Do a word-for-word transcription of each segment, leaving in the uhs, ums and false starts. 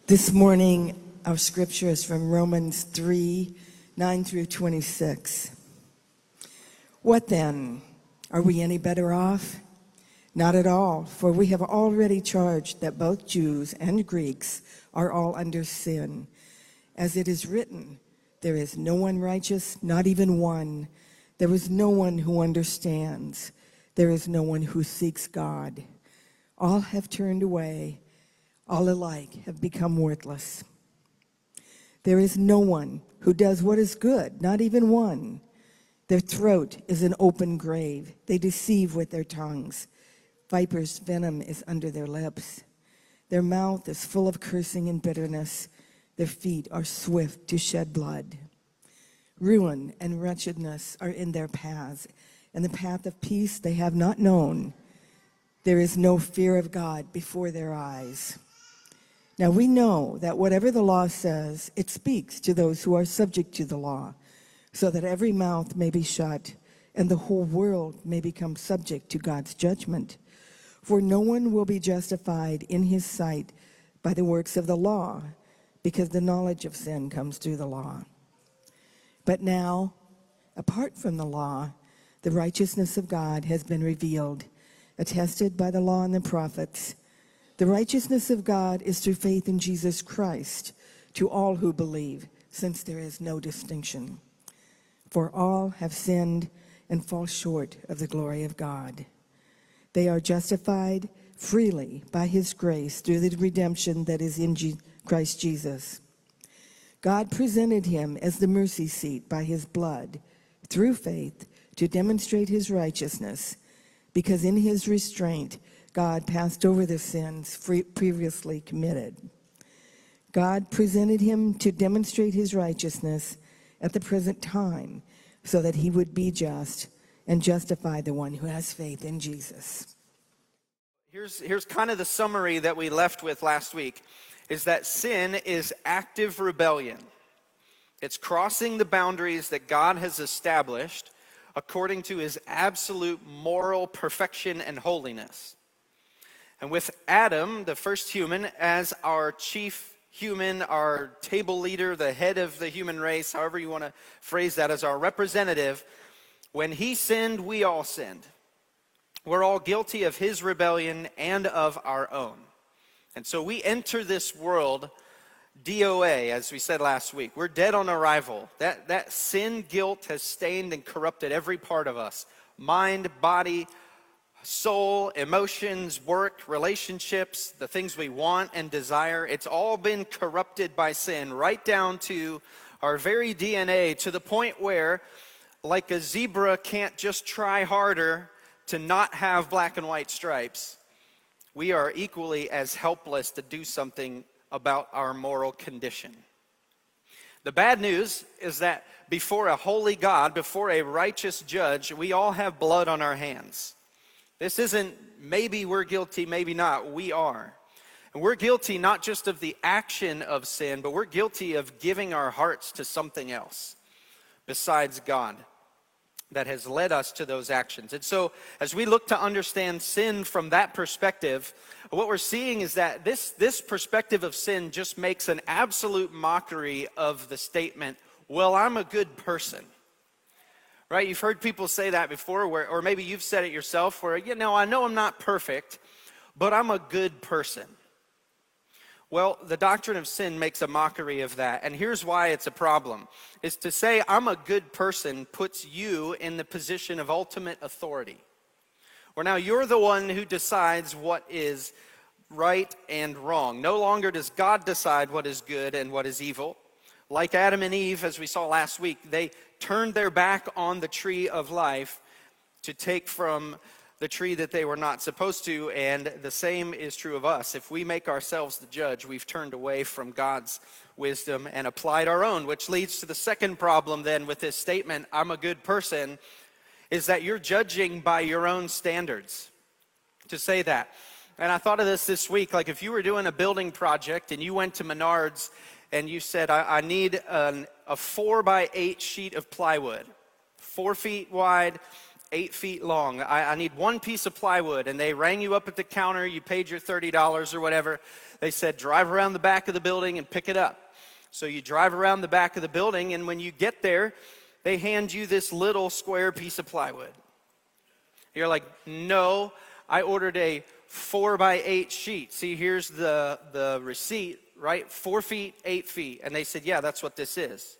This morning, our scripture is from Romans three, nine through twenty-six. What then? Are we any better off? Not at all, for we have already charged that both Jews and Greeks are all under sin. As it is written, there is no one righteous, not even one. There is no one who understands. There is no one who seeks God. All have turned away. All alike have become worthless. There is no one who does what is good, not even one. Their throat is an open grave. They deceive with their tongues. Viper's venom is under their lips. Their mouth is full of cursing and bitterness. Their feet are swift to shed blood. Ruin and wretchedness are in their paths, and the path of peace they have not known. There is no fear of God before their eyes. Now we know that whatever the law says, it speaks to those who are subject to the law, so that every mouth may be shut and the whole world may become subject to God's judgment. For no one will be justified in his sight by the works of the law, because the knowledge of sin comes through the law. But now, apart from the law, the righteousness of God has been revealed, attested by the law and the prophets. The righteousness of God is through faith in Jesus Christ to all who believe, since there is no distinction. For all have sinned and fall short of the glory of God. They are justified freely by his grace through the redemption that is in G- Christ Jesus. God presented him as the mercy seat by his blood, through faith, to demonstrate his righteousness, because in his restraint God passed over the sins free, previously committed. God presented him to demonstrate his righteousness at the present time, so that he would be just and justify the one who has faith in Jesus. Here's, here's kind of the summary that we left with last week, is that sin is active rebellion. It's crossing the boundaries that God has established according to his absolute moral perfection and holiness. And with Adam, the first human, as our chief human, our table leader, the head of the human race, however you want to phrase that, as our representative, when he sinned, we all sinned. We're all guilty of his rebellion and of our own. And so we enter this world D O A, as we said last week. We're dead on arrival. That, that sin guilt has stained and corrupted every part of us. Mind, body, soul, emotions, work, relationships, the things we want and desire. It's all been corrupted by sin, right down to our very D N A, to the point where, like a zebra can't just try harder to not have black and white stripes, we are equally as helpless to do something about our moral condition. The bad news is that before a holy God, before a righteous judge, we all have blood on our hands. This isn't maybe we're guilty, maybe not. We are. And we're guilty not just of the action of sin, but we're guilty of giving our hearts to something else besides God that has led us to those actions. And so as we look to understand sin from that perspective, what we're seeing is that this, this perspective of sin just makes an absolute mockery of the statement, well, I'm a good person. Right? You've heard people say that before, where, or maybe you've said it yourself, where, you know, I know I'm not perfect, but I'm a good person. Well, the doctrine of sin makes a mockery of that, and here's why it's a problem. Is to say I'm a good person puts you in the position of ultimate authority, where now you're the one who decides what is right and wrong. No longer does God decide what is good and what is evil. Like Adam and Eve, as we saw last week, they turned their back on the tree of life to take from the tree that they were not supposed to, and the same is true of us. If we make ourselves the judge, we've turned away from God's wisdom and applied our own, which leads to the second problem then with this statement, I'm a good person, is that you're judging by your own standards. To say that. And I thought of this this week, like if you were doing a building project and you went to Menards and you said, I, I need an, a four by eight sheet of plywood, four feet wide, eight feet long. I, I need one piece of plywood. And they rang you up at the counter. You paid your thirty dollars or whatever. They said, drive around the back of the building and pick it up. So you drive around the back of the building, and when you get there, they hand you this little square piece of plywood. You're like, no, I ordered a four by eight sheet. See, here's the, the receipt, right? Four feet, eight feet. And they said, yeah, that's what this is.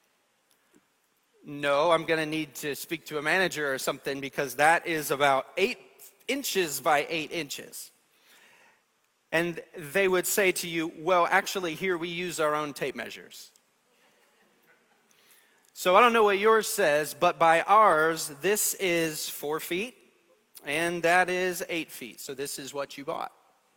No, I'm going to need to speak to a manager or something, because that is about eight inches by eight inches. And they would say to you, well, actually, here we use our own tape measures. So I don't know what yours says, but by ours, this is four feet, and that is eight feet. So this is what you bought.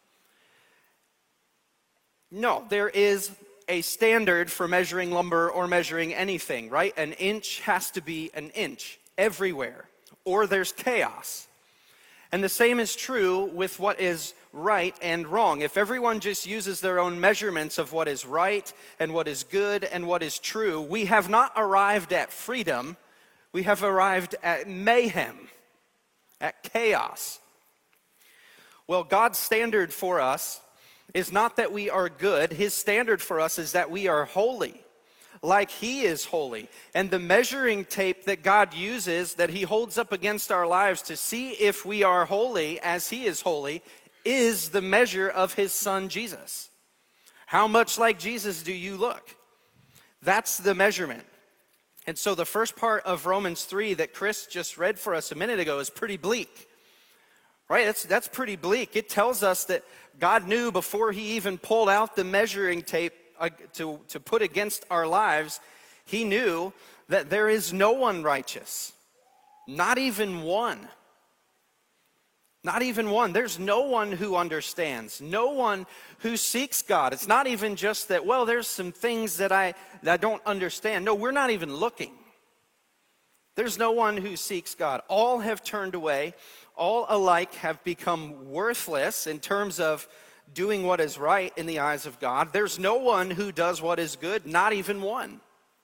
No, there is a standard for measuring lumber or measuring anything, right? An inch has to be an inch everywhere, or there's chaos. And the same is true with what is right and wrong. If everyone just uses their own measurements of what is right and what is good and what is true, we have not arrived at freedom. We have arrived at mayhem, at chaos. Well, God's standard for us is not that we are good. His standard for us is that we are holy, like He is holy. And the measuring tape that God uses, that He holds up against our lives to see if we are holy as He is holy, is the measure of His Son, Jesus. How much like Jesus do you look? That's the measurement. And so the first part of Romans three that Chris just read for us a minute ago is pretty bleak. Right? That's, that's pretty bleak. It tells us that God knew before He even pulled out the measuring tape uh, to, to put against our lives, He knew that there is no one righteous. Not even one. Not even one. There's no one who understands. No one who seeks God. It's not even just that, well, there's some things that I, that I don't understand. No, we're not even looking. There's no one who seeks God. All have turned away. All alike have become worthless in terms of doing what is right in the eyes of God. There's no one who does what is good, not even one.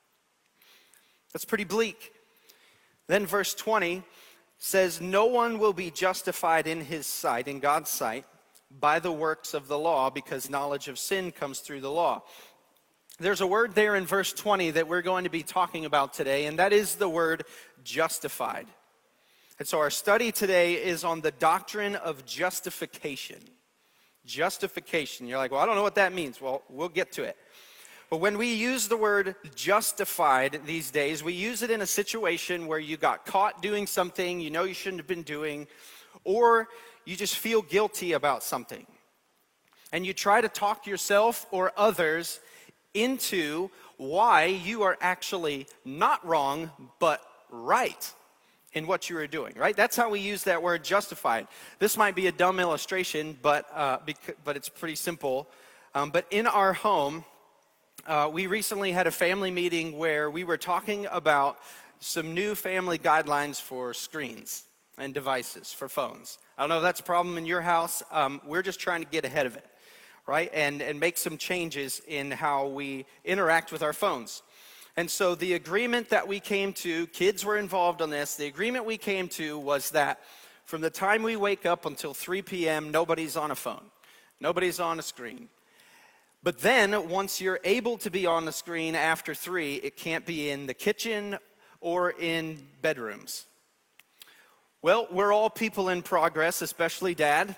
That's pretty bleak. Then verse twenty says, no one will be justified in his sight, in God's sight, by the works of the law, because knowledge of sin comes through the law. There's a word there in verse twenty that we're going to be talking about today, and that is the word justified. And so our study today is on the doctrine of justification. Justification. You're like, well, I don't know what that means. Well, we'll get to it. But when we use the word justified these days, we use it in a situation where you got caught doing something you know you shouldn't have been doing, or you just feel guilty about something. And you try to talk yourself or others into why you are actually not wrong, but right in what you are doing, right? That's how we use that word justified. This might be a dumb illustration, but uh, bec- but it's pretty simple. Um, but in our home, uh, we recently had a family meeting where we were talking about some new family guidelines for screens and devices for phones. I don't know if that's a problem in your house. Um, we're just trying to get ahead of it, right? And, and make some changes in how we interact with our phones. And so the agreement that we came to, kids were involved on this, the agreement we came to was that from the time we wake up until three p.m., nobody's on a phone. Nobody's on a screen. But then once you're able to be on the screen after three, it can't be in the kitchen or in bedrooms. Well, we're all people in progress, especially Dad.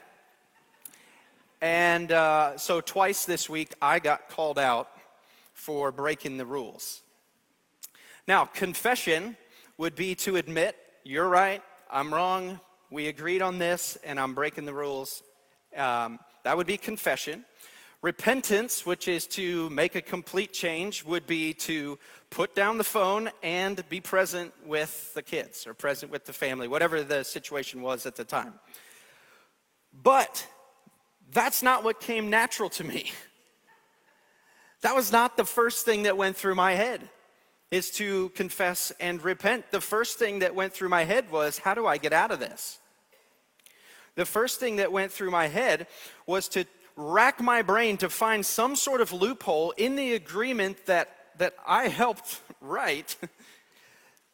And uh, so twice this week, I got called out for breaking the rules. Now, confession would be to admit, you're right, I'm wrong, we agreed on this, and I'm breaking the rules. Um, that would be confession. Repentance, which is to make a complete change, would be to put down the phone and be present with the kids or present with the family, whatever the situation was at the time. But that's not what came natural to me. That was not the first thing that went through my head, is to confess and repent. The first thing that went through my head was, how do I get out of this? The first thing that went through my head was to rack my brain to find some sort of loophole in the agreement that, that I helped write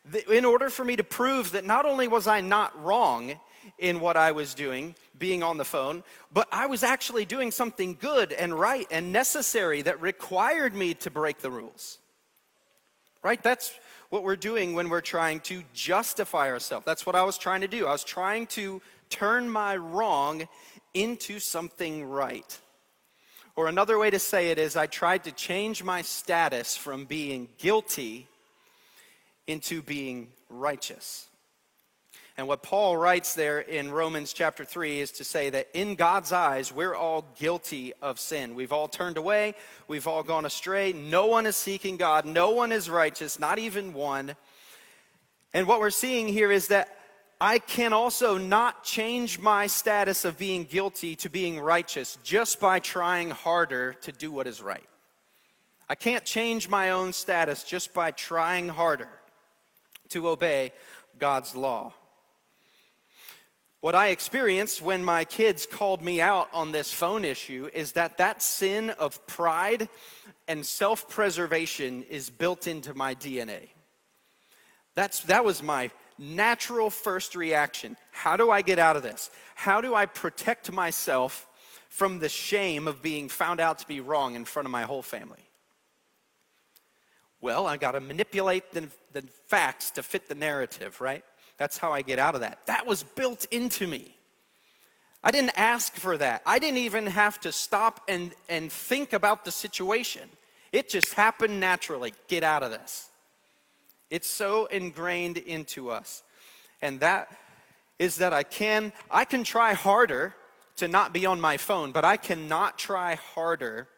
th- in order for me to prove that not only was I not wrong in what I was doing, being on the phone, but I was actually doing something good and right and necessary that required me to break the rules. Right? That's what we're doing when we're trying to justify ourselves. That's what I was trying to do. I was trying to turn my wrong into something right. Or another way to say it is I tried to change my status from being guilty into being righteous. And what Paul writes there in Romans chapter three is to say that in God's eyes, we're all guilty of sin. We've all turned away. We've all gone astray. No one is seeking God. No one is righteous, not even one. And what we're seeing here is that I can also not change my status of being guilty to being righteous just by trying harder to do what is right. I can't change my own status just by trying harder to obey God's law. What I experienced when my kids called me out on this phone issue is that that sin of pride and self-preservation is built into my D N A. That's, that was my natural first reaction. How do I get out of this? How do I protect myself from the shame of being found out to be wrong in front of my whole family? Well, I got to manipulate the, the facts to fit the narrative, right? That's how I get out of that. That was built into me. I didn't ask for that. I didn't even have to stop and, and think about the situation. It just happened naturally. Get out of this. It's so ingrained into us. And that is that I can, I can try harder to not be on my phone, but I cannot try harder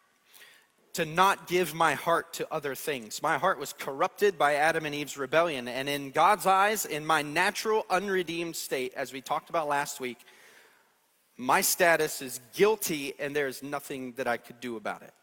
to not give my heart to other things. My heart was corrupted by Adam and Eve's rebellion. And in God's eyes, in my natural unredeemed state, as we talked about last week, my status is guilty and there's nothing that I could do about it.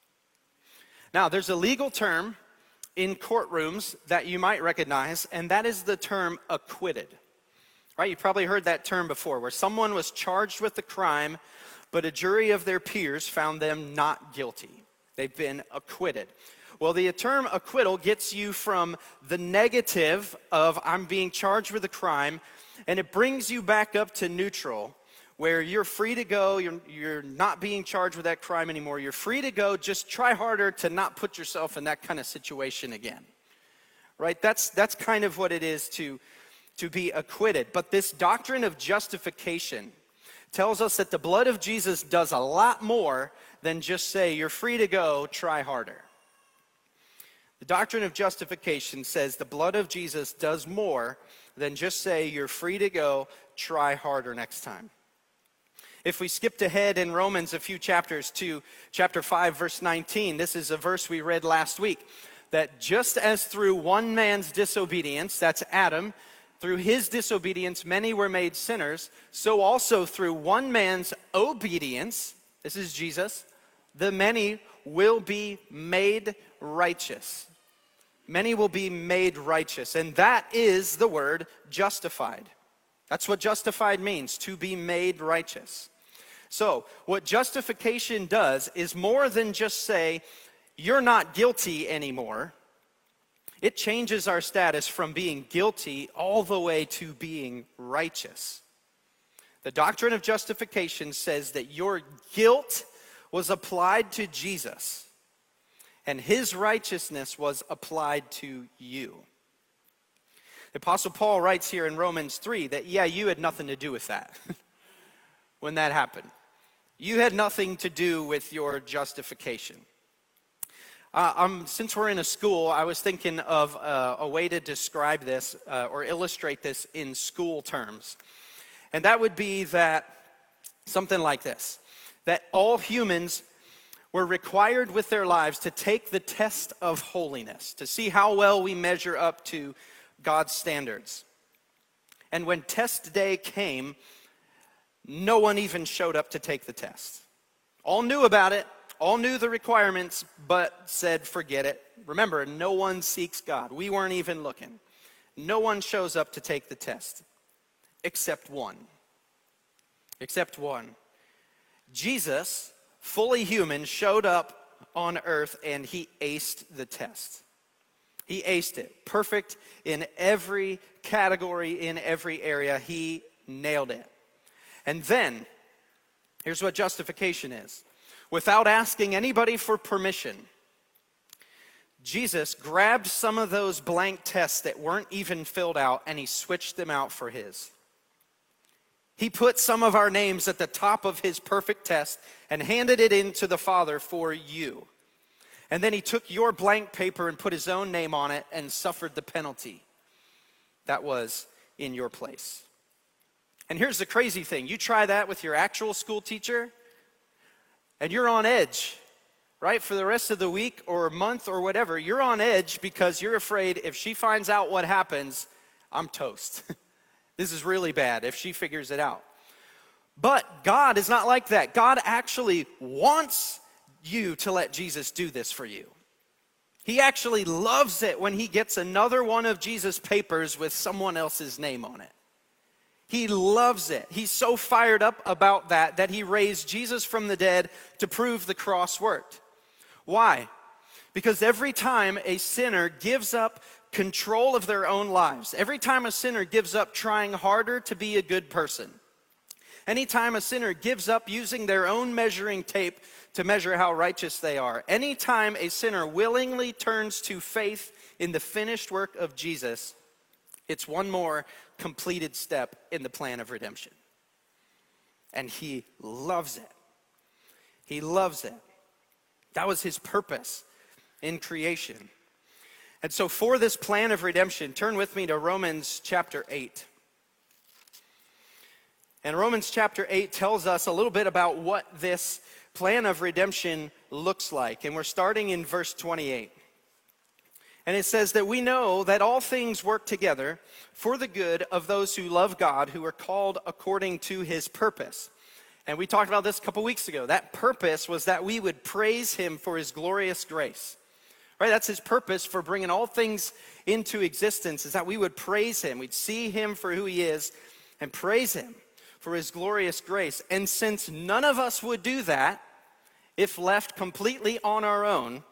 Now, there's a legal term in courtrooms that you might recognize, and that is the term acquitted. Right? You've probably heard that term before, where someone was charged with a crime, but a jury of their peers found them not guilty. They've been acquitted. Well, the term acquittal gets you from the negative of I'm being charged with a crime, and it brings you back up to neutral, where you're free to go, you're, you're not being charged with that crime anymore. You're free to go, just try harder to not put yourself in that kind of situation again. Right? That's, that's kind of what it is to, to be acquitted. But this doctrine of justification tells us that the blood of Jesus does a lot more than just say, you're free to go, try harder. The doctrine of justification says the blood of Jesus does more than just say, you're free to go, try harder next time. If we skipped ahead in Romans a few chapters to chapter five, verse nineteen, this is a verse we read last week, that just as through one man's disobedience, that's Adam, through his disobedience many were made sinners, so also through one man's obedience, this is Jesus, the many will be made righteous. Many will be made righteous. And that is the word justified. That's what justified means, to be made righteous. So, what justification does is more than just say, you're not guilty anymore. It changes our status from being guilty all the way to being righteous. The doctrine of justification says that your guilt was applied to Jesus, and his righteousness was applied to you. The Apostle Paul writes here in Romans three that, yeah, you had nothing to do with that when that happened. You had nothing to do with your justification. Uh, um, since we're in a school, I was thinking of uh, a way to describe this uh, or illustrate this in school terms. And that would be that something like this, that all humans were required with their lives to take the test of holiness, to see how well we measure up to God's standards. And when test day came, no one even showed up to take the test. All knew about it, all knew the requirements, but said, forget it. Remember, no one seeks God. We weren't even looking. No one shows up to take the test, except one. Except one. Jesus, fully human, showed up on earth and he aced the test. He aced it. Perfect in every category, in every area. He nailed it. And then, here's what justification is. Without asking anybody for permission, Jesus grabbed some of those blank tests that weren't even filled out and he switched them out for his. He put some of our names at the top of his perfect test and handed it in to the Father for you. And then he took your blank paper and put his own name on it and suffered the penalty that was in your place. And here's the crazy thing. You try that with your actual school teacher, and you're on edge, right? For the rest of the week or month or whatever, you're on edge because you're afraid if she finds out what happens, I'm toast. This is really bad if she figures it out. But God is not like that. God actually wants you to let Jesus do this for you. He actually loves it when he gets another one of Jesus' papers with someone else's name on it. He loves it. He's so fired up about that that he raised Jesus from the dead to prove the cross worked. Why? Because every time a sinner gives up control of their own lives, every time a sinner gives up trying harder to be a good person, anytime a sinner gives up using their own measuring tape to measure how righteous they are, anytime a sinner willingly turns to faith in the finished work of Jesus, it's one more completed step in the plan of redemption. And he loves it. He loves it. That was his purpose in creation. And so for this plan of redemption, turn with me to Romans chapter eight. And Romans chapter eight tells us a little bit about what this plan of redemption looks like. And we're starting in verse twenty-eight. And it says that we know that all things work together for the good of those who love God, who are called according to his purpose. And we talked about this a couple weeks ago. That purpose was that we would praise him for his glorious grace. Right? That's his purpose for bringing all things into existence, is that we would praise him. We'd see him for who he is and praise him for his glorious grace. And since none of us would do that if left completely on our own,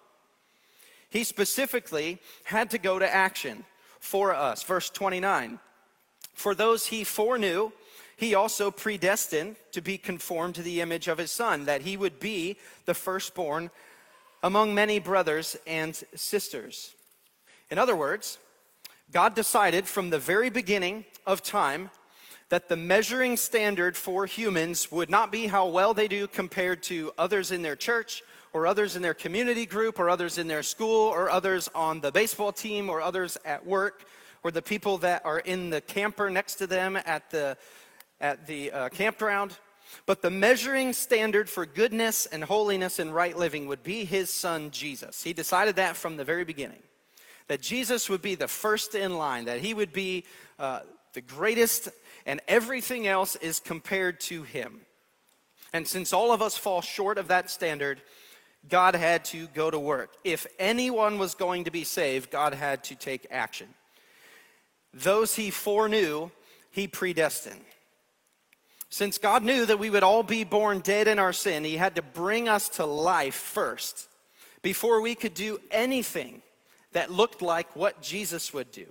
he specifically had to go to action for us. Verse twenty-nine, for those he foreknew, he also predestined to be conformed to the image of his Son, that he would be the firstborn among many brothers and sisters. In other words, God decided from the very beginning of time that the measuring standard for humans would not be how well they do compared to others in their church, or others in their community group, or others in their school, or others on the baseball team, or others at work, or the people that are in the camper next to them at the, at the uh, campground. But the measuring standard for goodness and holiness and right living would be his Son, Jesus. He decided that from the very beginning, that Jesus would be the first in line, that he would be uh, the greatest, and everything else is compared to him. And since all of us fall short of that standard, God had to go to work. If anyone was going to be saved, God had to take action. Those he foreknew, he predestined. Since God knew that we would all be born dead in our sin, he had to bring us to life first before we could do anything that looked like what Jesus would do.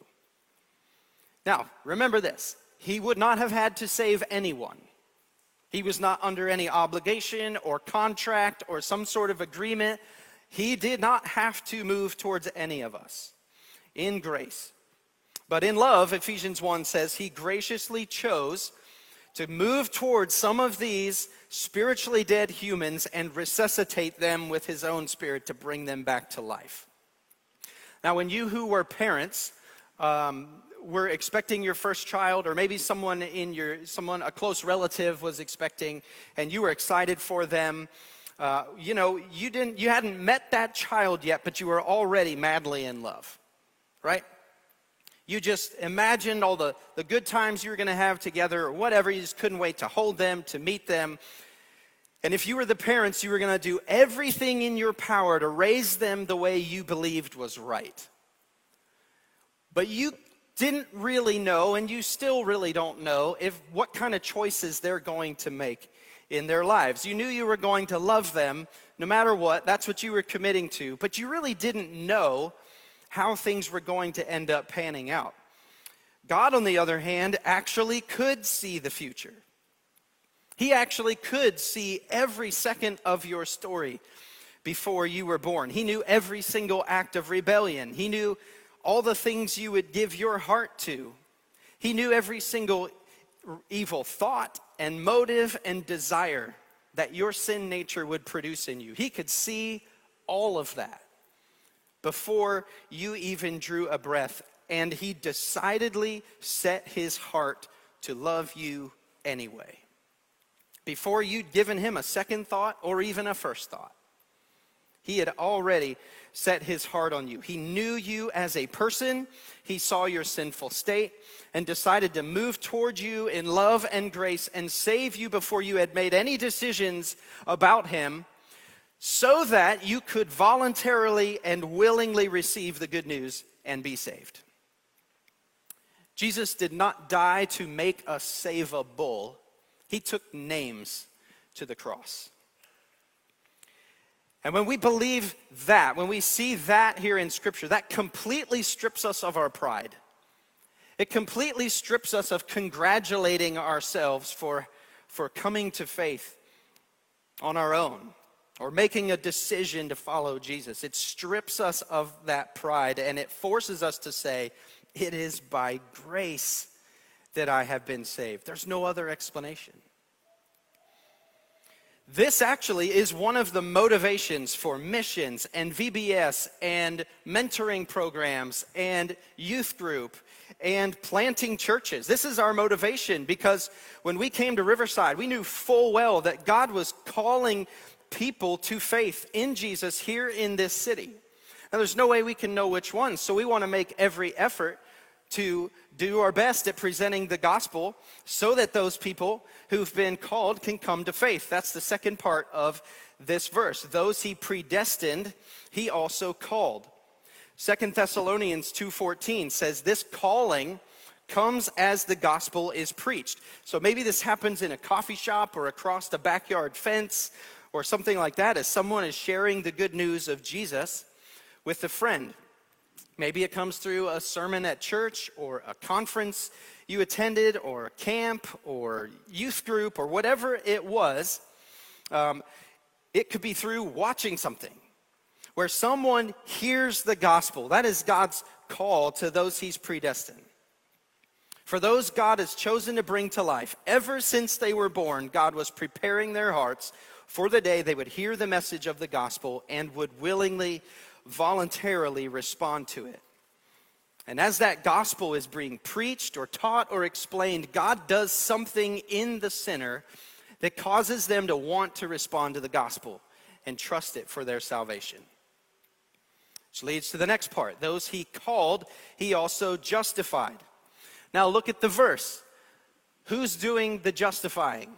Now, remember this. He would not have had to save anyone. He was not under any obligation or contract or some sort of agreement. He did not have to move towards any of us in grace. But in love, Ephesians one says, he graciously chose to move towards some of these spiritually dead humans and resuscitate them with his own spirit to bring them back to life. Now, when you who were parents um, were expecting your first child, or maybe someone in your, someone, a close relative was expecting, and you were excited for them, uh, you know, you didn't, you hadn't met that child yet, but you were already madly in love, right? You just imagined all the, the good times you were going to have together or whatever. You just couldn't wait to hold them, to meet them. And if you were the parents, you were going to do everything in your power to raise them the way you believed was right. But you didn't really know, and you still really don't know, if what kind of choices they're going to make in their lives. You knew you were going to love them no matter what. That's what you were committing to. But you really didn't know how things were going to end up panning out. God, on the other hand, actually could see the future. He actually could see every second of your story before you were born. He knew every single act of rebellion. He knew all the things you would give your heart to. He knew every single evil thought and motive and desire that your sin nature would produce in you. He could see all of that before you even drew a breath, and he decidedly set his heart to love you anyway. Before you'd given him a second thought or even a first thought, he had already set his heart on you. He knew you as a person. He saw your sinful state and decided to move toward you in love and grace and save you before you had made any decisions about him, so that you could voluntarily and willingly receive the good news and be saved. Jesus did not die to make us savable. He took names to the cross. And when we believe that, when we see that here in Scripture, that completely strips us of our pride. It completely strips us of congratulating ourselves for, for coming to faith on our own or making a decision to follow Jesus. It strips us of that pride, and it forces us to say, it is by grace that I have been saved. There's no other explanation. This actually is one of the motivations for missions and V B S and mentoring programs and youth group and planting churches. This is our motivation, because when we came to Riverside, we knew full well that God was calling people to faith in Jesus here in this city. Now, there's no way we can know which ones, so we want to make every effort to do our best at presenting the gospel so that those people who've been called can come to faith. That's the second part of this verse. Those he predestined, he also called. Second Thessalonians two fourteen says this calling comes as the gospel is preached. So maybe this happens in a coffee shop or across the backyard fence or something like that, as someone is sharing the good news of Jesus with a friend. Maybe it comes through a sermon at church or a conference you attended or a camp or youth group or whatever it was. Um, it could be through watching something where someone hears the gospel. That is God's call to those he's predestined. For those God has chosen to bring to life, ever since they were born, God was preparing their hearts for the day they would hear the message of the gospel and would willingly, voluntarily respond to it. And as that gospel is being preached or taught or explained, God does something in the sinner that causes them to want to respond to the gospel and trust it for their salvation. Which leads to the next part. Those he called, he also justified. Now look at the verse. Who's doing the justifying?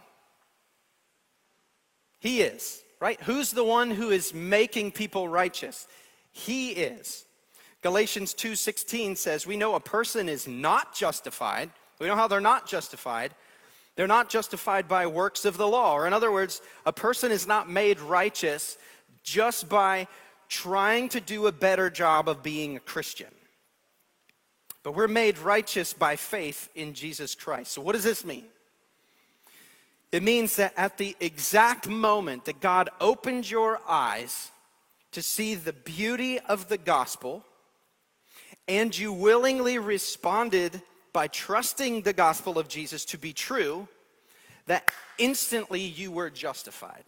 He is, right? Who's the one who is making people righteous? He is. Galatians two sixteen says, we know a person is not justified. We know how they're not justified. They're not justified by works of the law. Or in other words, a person is not made righteous just by trying to do a better job of being a Christian. But we're made righteous by faith in Jesus Christ. So what does this mean? It means that at the exact moment that God opened your eyes to see the beauty of the gospel, and you willingly responded by trusting the gospel of Jesus to be true, that instantly you were justified.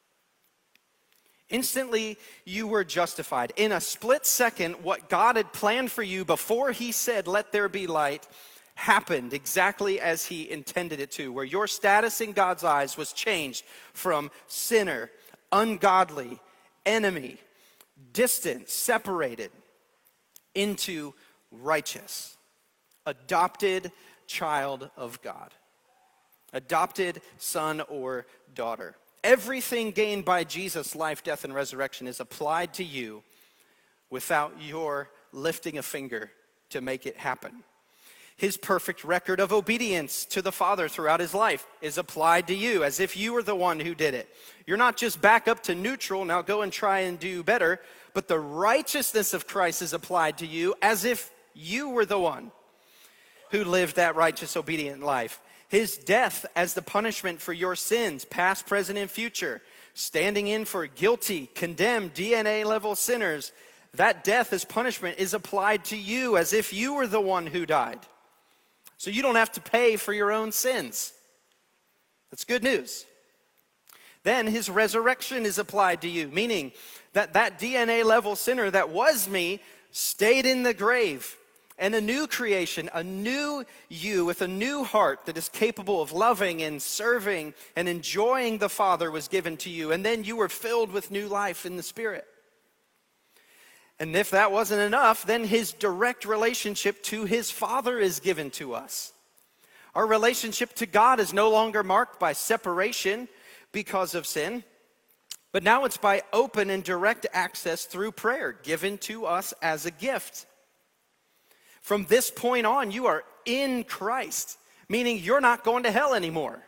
Instantly you were justified. In a split second, what God had planned for you before he said, let there be light, happened exactly as he intended it to, where your status in God's eyes was changed from sinner, ungodly, enemy, distant, separated, into righteous, adopted child of God, adopted son or daughter. Everything gained by Jesus' life, death, and resurrection is applied to you without your lifting a finger to make it happen. His perfect record of obedience to the Father throughout his life is applied to you as if you were the one who did it. You're not just back up to neutral, now go and try and do better, but the righteousness of Christ is applied to you as if you were the one who lived that righteous, obedient life. His death as the punishment for your sins, past, present, and future, standing in for guilty, condemned, D N A level sinners, that death as punishment is applied to you as if you were the one who died. So you don't have to pay for your own sins. That's good news. Then his resurrection is applied to you, meaning that that D N A level sinner that was me stayed in the grave, and a new creation, a new you with a new heart that is capable of loving and serving and enjoying the Father was given to you, and then you were filled with new life in the Spirit. And if that wasn't enough, then his direct relationship to his Father is given to us. Our relationship to God is no longer marked by separation because of sin, but now it's by open and direct access through prayer given to us as a gift. From this point on, you are in Christ, meaning you're not going to hell anymore.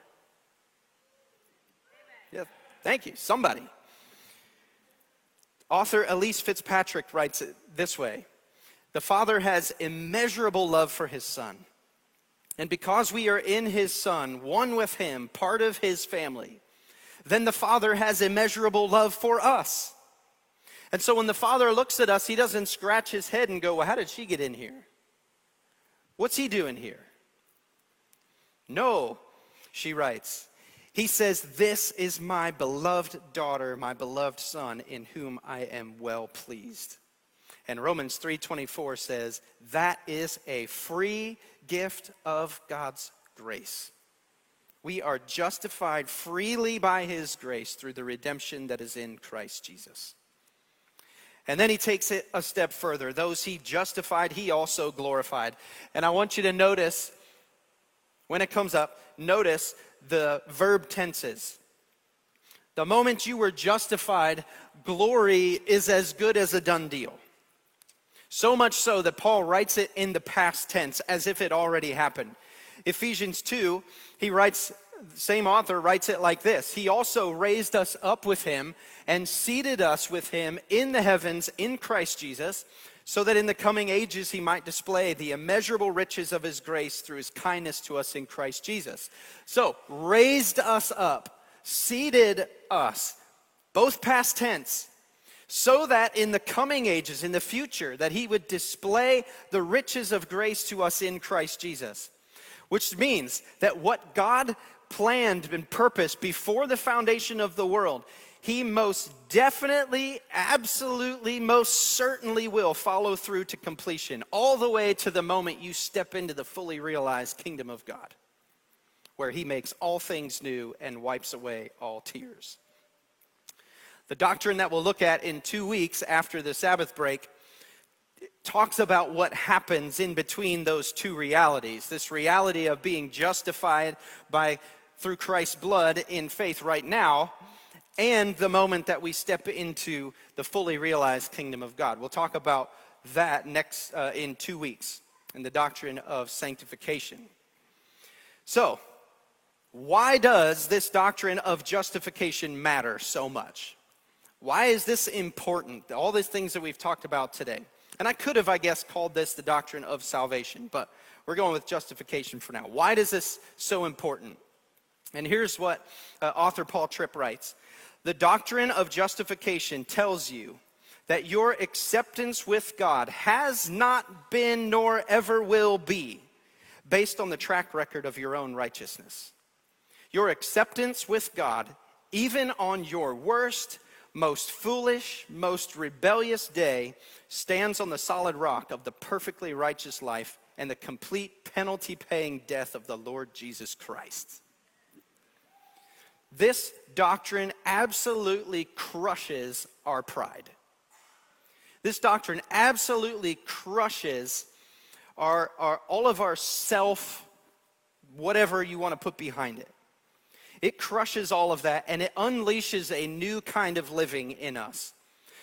Yeah, thank you, somebody. Author Elise Fitzpatrick writes it this way: the Father has immeasurable love for his Son. And because we are in his Son, one with him, part of his family, then the Father has immeasurable love for us. And so when the Father looks at us, he doesn't scratch his head and go, well, how did she get in here? What's he doing here? No, she writes. He says, this is my beloved daughter, my beloved son, in whom I am well pleased. And Romans three twenty-four says, that is a free gift of God's grace. We are justified freely by his grace through the redemption that is in Christ Jesus. And then he takes it a step further. Those he justified, he also glorified. And I want you to notice, when it comes up, notice the verb tenses. The moment you were justified, glory is as good as a done deal. So much so that Paul writes it in the past tense as if it already happened. Ephesians two, he writes, the same author writes it like this: he also raised us up with him and seated us with him in the heavens in Christ Jesus, so that in the coming ages he might display the immeasurable riches of his grace through his kindness to us in Christ Jesus. So, raised us up, seated us, both past tense, so that in the coming ages, in the future, that he would display the riches of grace to us in Christ Jesus. Which means that what God planned and purposed before the foundation of the world, he most definitely, absolutely, most certainly will follow through to completion, all the way to the moment you step into the fully realized kingdom of God, where he makes all things new and wipes away all tears. The doctrine that we'll look at in two weeks after the Sabbath break talks about what happens in between those two realities. This reality of being justified by through Christ's blood in faith right now, and the moment that we step into the fully realized kingdom of God. We'll talk about that next uh, in two weeks in the doctrine of sanctification. So, why does this doctrine of justification matter so much? Why is this important? All these things that we've talked about today. And I could have, I guess, called this the doctrine of salvation, but we're going with justification for now. Why is this so important? And here's what uh, author Paul Tripp writes. The doctrine of justification tells you that your acceptance with God has not been nor ever will be based on the track record of your own righteousness. Your acceptance with God, even on your worst, most foolish, most rebellious day, stands on the solid rock of the perfectly righteous life and the complete penalty-paying death of the Lord Jesus Christ. This doctrine absolutely crushes our pride. This doctrine absolutely crushes our, our all of our self, whatever you want to put behind it. It crushes all of that, and it unleashes a new kind of living in us.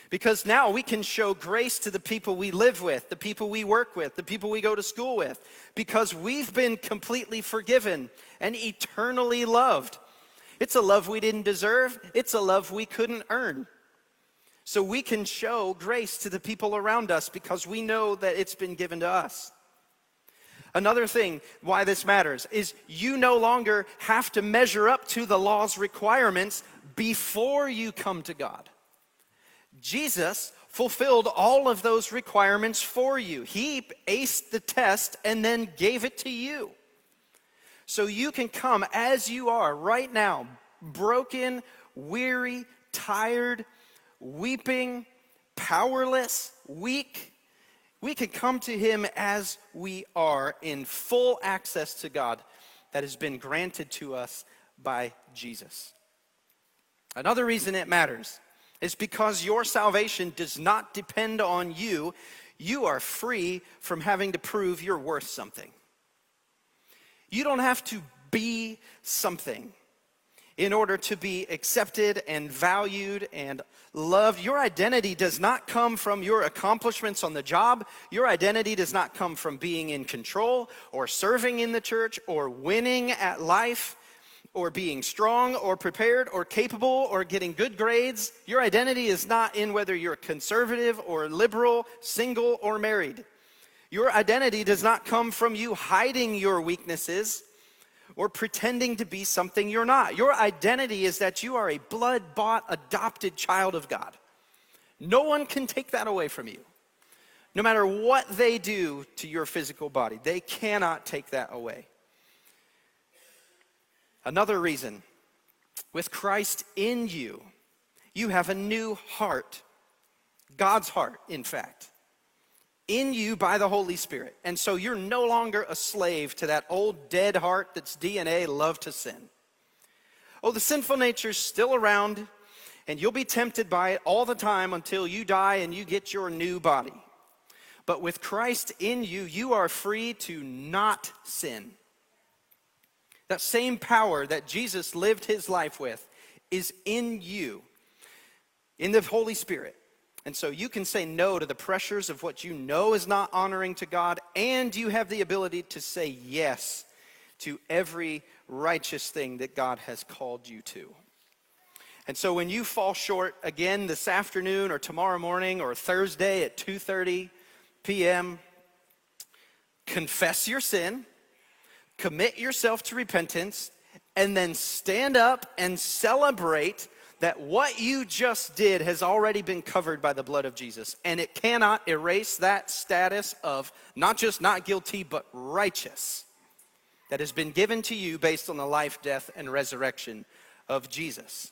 Because now we can show grace to the people we live with, the people we work with, the people we go to school with, because we've been completely forgiven and eternally loved. It's a love we didn't deserve. It's a love we couldn't earn. So we can show grace to the people around us because we know that it's been given to us. Another thing why this matters is you no longer have to measure up to the law's requirements before you come to God. Jesus fulfilled all of those requirements for you. He aced the test and then gave it to you. So you can come as you are right now, broken, weary, tired, weeping, powerless, weak. We can come to him as we are in full access to God that has been granted to us by Jesus. Another reason it matters is because your salvation does not depend on you. You are free from having to prove you're worth something. You don't have to be something in order to be accepted and valued and loved. Your identity does not come from your accomplishments on the job. Your identity does not come from being in control or serving in the church or winning at life or being strong or prepared or capable or getting good grades. Your identity is not in whether you're conservative or liberal, single or married. Your identity does not come from you hiding your weaknesses or pretending to be something you're not. Your identity is that you are a blood-bought, adopted child of God. No one can take that away from you. No matter what they do to your physical body, they cannot take that away. Another reason, with Christ in you, you have a new heart. God's heart, in fact. In you by the Holy Spirit. And so you're no longer a slave to that old dead heart that's D N A, love to sin. Oh, the sinful nature's still around, and you'll be tempted by it all the time until you die and you get your new body. But with Christ in you, you are free to not sin. That same power that Jesus lived his life with is in you, in the Holy Spirit. And so you can say no to the pressures of what you know is not honoring to God, and you have the ability to say yes to every righteous thing that God has called you to. And so when you fall short again this afternoon or tomorrow morning or Thursday at two thirty p.m., confess your sin, commit yourself to repentance, and then stand up and celebrate that what you just did has already been covered by the blood of Jesus. And it cannot erase that status of not just not guilty, but righteous that has been given to you based on the life, death, and resurrection of Jesus.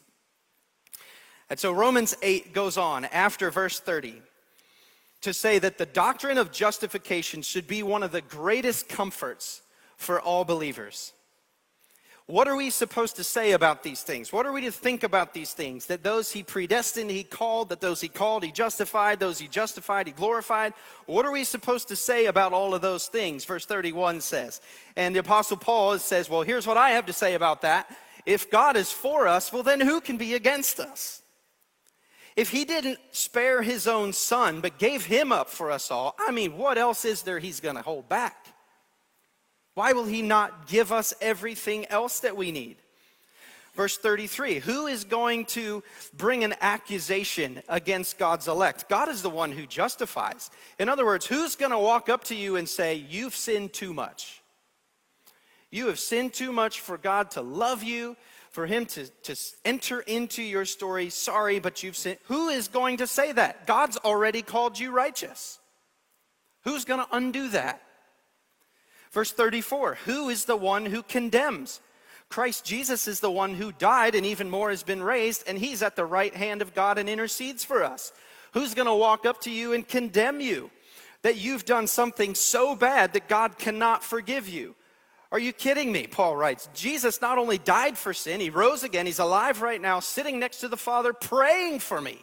And so Romans eight goes on after verse thirty to say that the doctrine of justification should be one of the greatest comforts for all believers. What are we supposed to say about these things? What are we to think about these things? That those he predestined, he called. That those he called, he justified. Those he justified, he glorified. What are we supposed to say about all of those things? Verse thirty-one says. And the Apostle Paul says, well, here's what I have to say about that. If God is for us, well, then who can be against us? If he didn't spare his own son, but gave him up for us all, I mean, what else is there he's going to hold back? Why will he not give us everything else that we need? Verse thirty-three, who is going to bring an accusation against God's elect? God is the one who justifies. In other words, who's going to walk up to you and say, you've sinned too much? You have sinned too much for God to love you, for him to, to enter into your story. Sorry, but you've sinned. Who is going to say that? God's already called you righteous. Who's going to undo that? Verse thirty-four, who is the one who condemns? Christ Jesus is the one who died and even more has been raised, and he's at the right hand of God and intercedes for us. Who's going to walk up to you and condemn you that you've done something so bad that God cannot forgive you? Are you kidding me? Paul writes, Jesus not only died for sin, he rose again, he's alive right now, sitting next to the Father, praying for me.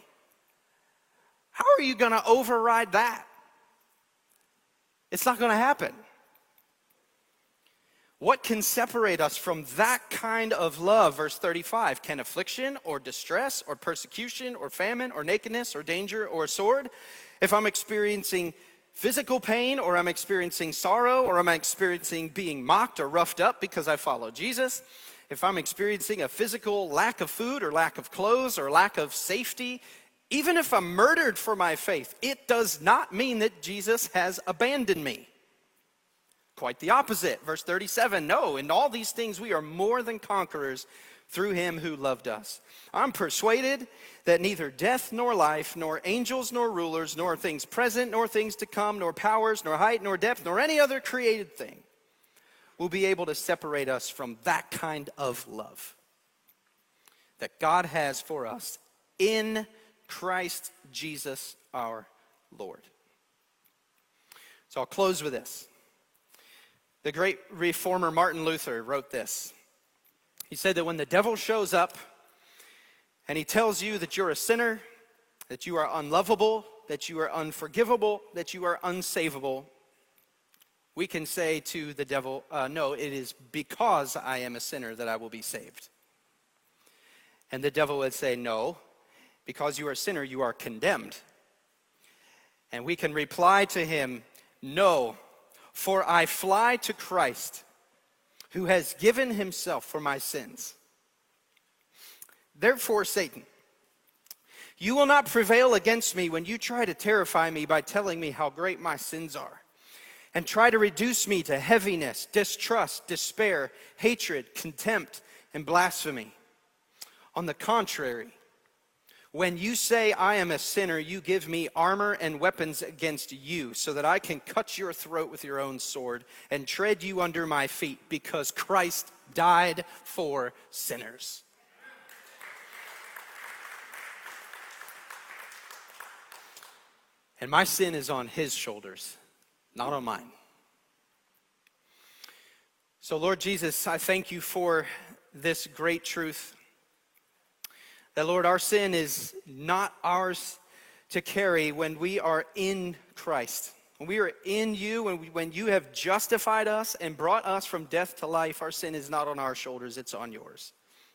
How are you going to override that? It's not going to happen. What can separate us from that kind of love? Verse thirty-five, can affliction or distress or persecution or famine or nakedness or danger or a sword? If I'm experiencing physical pain, or I'm experiencing sorrow, or I'm experiencing being mocked or roughed up because I follow Jesus, if I'm experiencing a physical lack of food or lack of clothes or lack of safety, even if I'm murdered for my faith, it does not mean that Jesus has abandoned me. Quite the opposite. Verse thirty-seven, no, in all these things we are more than conquerors through him who loved us. I'm persuaded that neither death nor life, nor angels nor rulers, nor things present, nor things to come, nor powers, nor height, nor depth, nor any other created thing will be able to separate us from that kind of love that God has for us in Christ Jesus our Lord. So I'll close with this. The great reformer Martin Luther wrote this. He said that when the devil shows up and he tells you that you're a sinner, that you are unlovable, that you are unforgivable, that you are unsavable, we can say to the devil, uh, no, it is because I am a sinner that I will be saved. And the devil would say, no, because you are a sinner, you are condemned. And we can reply to him, no, for I fly to Christ, who has given himself for my sins. Therefore, Satan, you will not prevail against me when you try to terrify me by telling me how great my sins are, and try to reduce me to heaviness, distrust, despair, hatred, contempt, and blasphemy. On the contrary, when you say I am a sinner, you give me armor and weapons against you, so that I can cut your throat with your own sword and tread you under my feet, because Christ died for sinners. And my sin is on his shoulders, not on mine. So, Lord Jesus, I thank you for this great truth. That, Lord, our sin is not ours to carry when we are in Christ. When we are in you, when, we, when you have justified us and brought us from death to life, our sin is not on our shoulders, it's on yours.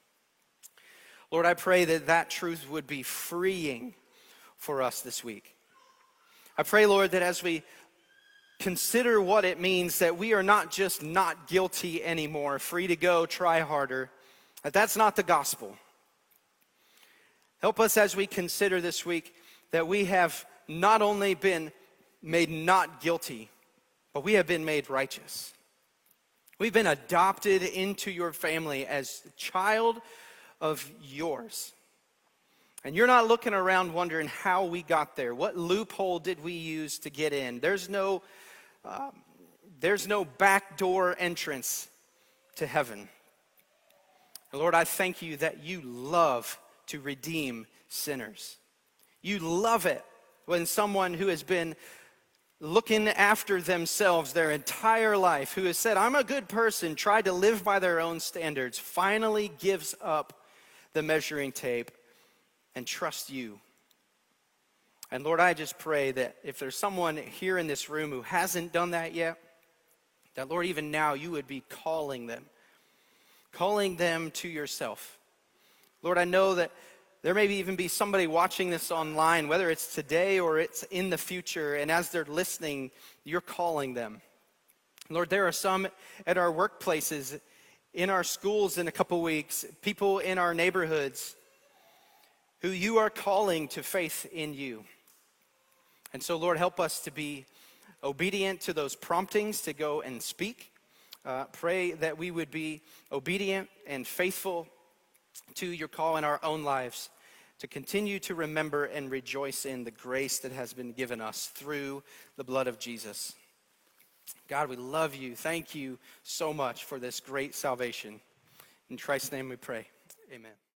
Lord, I pray that that truth would be freeing for us this week. I pray, Lord, that as we consider what it means that we are not just not guilty anymore, free to go, try harder, that that's not the gospel. Help us as we consider this week that we have not only been made not guilty, but we have been made righteous. We've been adopted into your family as a child of yours. And you're not looking around wondering how we got there. What loophole did we use to get in? There's no, um, there's no backdoor entrance to heaven. And Lord, I thank you that you love to redeem sinners. You love it when someone who has been looking after themselves their entire life, who has said, I'm a good person, tried to live by their own standards, finally gives up the measuring tape and trusts you. And Lord, I just pray that if there's someone here in this room who hasn't done that yet, that Lord, even now you would be calling them, calling them to yourself. Lord, I know that there may even be somebody watching this online, whether it's today or it's in the future, and as they're listening, you're calling them. Lord, there are some at our workplaces, in our schools in a couple weeks, people in our neighborhoods who you are calling to faith in you. And so, Lord, help us to be obedient to those promptings to go and speak. Uh, pray that we would be obedient and faithful to your call in our own lives, to continue to remember and rejoice in the grace that has been given us through the blood of Jesus. God, we love you. Thank you so much for this great salvation. In Christ's name we pray. Amen.